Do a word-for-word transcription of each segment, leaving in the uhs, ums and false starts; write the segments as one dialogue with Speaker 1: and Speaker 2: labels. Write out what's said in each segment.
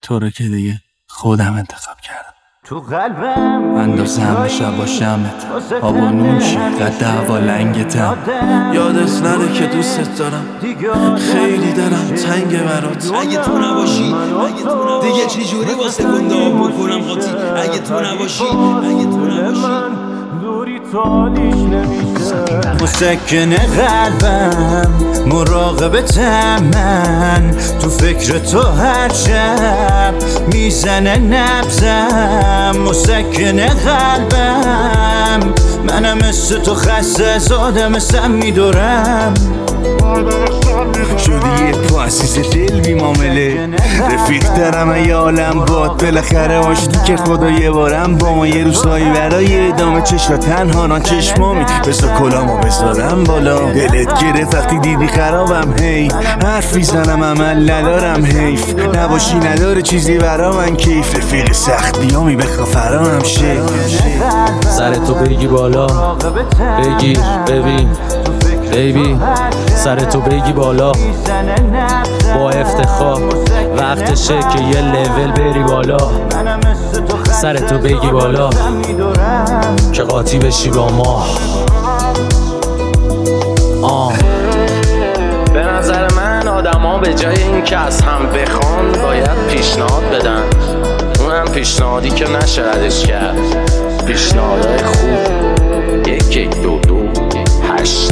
Speaker 1: تو رو که دیگه خودم انتخاب کردم.
Speaker 2: تو قلبم
Speaker 1: اندازه همه شب با شمت آب و نوشی قد دعوا لنگتم.
Speaker 3: یادت نره که دوستت دارم، خیلی دلم تنگ برات.
Speaker 4: اگه تو نباشی دیگه چی جوری واسه گنده آب بکنم قاطی. اگه تو نباشی اگه تو نباشی
Speaker 2: دوری تالیش نمیشه.
Speaker 5: مسکن قلبم مراقبتم من، تو فکر تو هر شب میزنه نبزم. مسکن قلبم منم مثل تو خسته از آدم میدورم.
Speaker 6: شدی یه پا عزیز دل بی معامله، رفیق دارم ای عالم باد. بالاخره آشتی که خدا یه بارم با ما یه روزایی برای ادامه چشم تنها چشمامی. بذار کلامو بذارم بالا، دلت گرفت وقتی دیدی خرابم. هی حرف میزنم عمل ندارم، حیف نباشی نداره چیزی برا من کیف. رفیق سختیامی بخوا فرامم شه.
Speaker 7: سر تو بگی بالا بگیر ببین بیبی، سر تو بگی بالا با افتخار. وقتشه که یه لول بری بالا. سر تو بگی بالا که قاطی بشی با ما. آه. به نظر من آدم ها به جای این که از هم بخوان باید پیشنهاد بدن. اونم پیشنهادی که نشه ردش کرد. پیشنهادهای خوب یک یک دو دو هشت.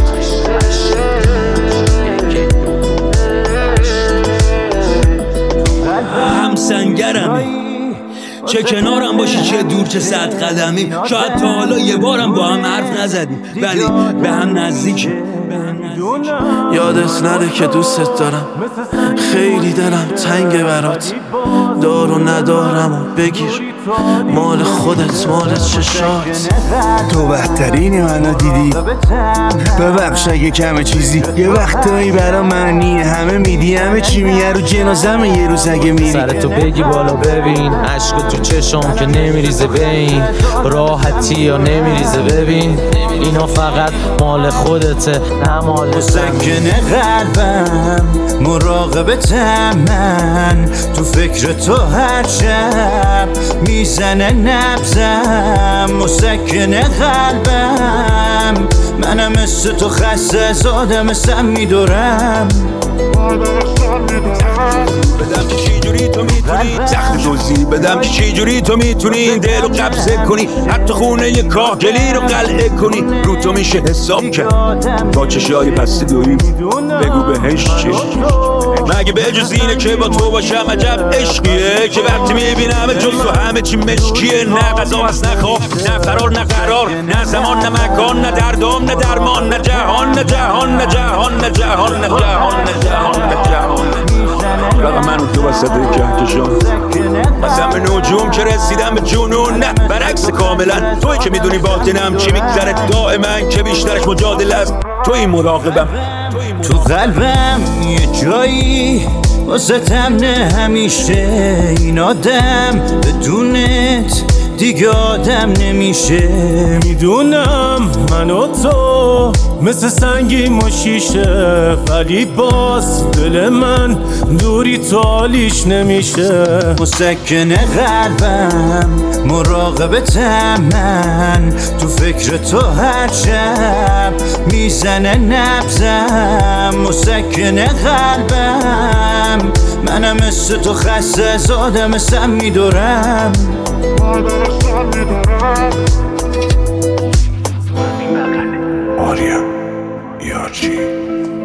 Speaker 4: هم سنگرمی، چه کنارم باشی چه دور چه صد قدمی. شاید تا حالا یه بارم با هم حرف نزدیم ولی به هم نزدیکه.
Speaker 3: یادت نره که دوستت دارم، خیلی دلم تنگ برات. دار و ندارم و بگیر، مال خودت مال چشات.
Speaker 6: تو بهترین منو دیدی، ببخش اگه کمه چیزی. یه وقتایی برا معنی همه میدی، همه چی میگه رو جنازم یه روز اگه میری.
Speaker 7: سر تو بگی بالا ببین عشق تو چشم که نمیریزه بین. راحتی یا نمیریزه ببین، اینا فقط مال خودته نه مال
Speaker 5: مسکن قلبم مراقبتم من، تو فکر تو هر شب میزنه نبزم. مسکن قلبم منم مثل تو خسته از آدم سم میدورم.
Speaker 4: بدم که چی جوری تو میتونی زخم توضیح بدم که چی جوری تو میتونی این دل رو قبضه کنی. حتی خونه یه کاهگلی رو قلعه کنی. رو تو میشه حساب کرد با چشای پس دویی. بگو بهش چشم مگه به جز اینه که با تو باشم عجب عشقیه که وقتی میبینم جز تو همه چی مشکیه. نه غذا هست نه خواب نه فرار نه قرار، نه زمان نه مکان نه دردام نه درمان، نه جهان نه جهان نه جهان نه جهان نه جهان نه جهان نه جهان. فقط من و تو وسط کهکشان قسم به نجوم که رسیدم به جنون. نه برعکس کاملا توی که میدونی باطنم چی میگذره دائما که بیشترش مجادله است. توی مراقبم
Speaker 5: تو قلبم یه جایی واسطم نه همیشه. این آدم بدونت دیگه آدم نمیشه.
Speaker 2: میدونم من و تو مثل سنگیم و شیشه، ولی باز دل من دوری تالیش نمیشه.
Speaker 5: مسکن قلبم مراقبتم من، تو فکر تو هر شب میزنه نبزم. مسکن قلبم منم مثل تو خسته از آدم سم میدورم.
Speaker 6: آریا یارچی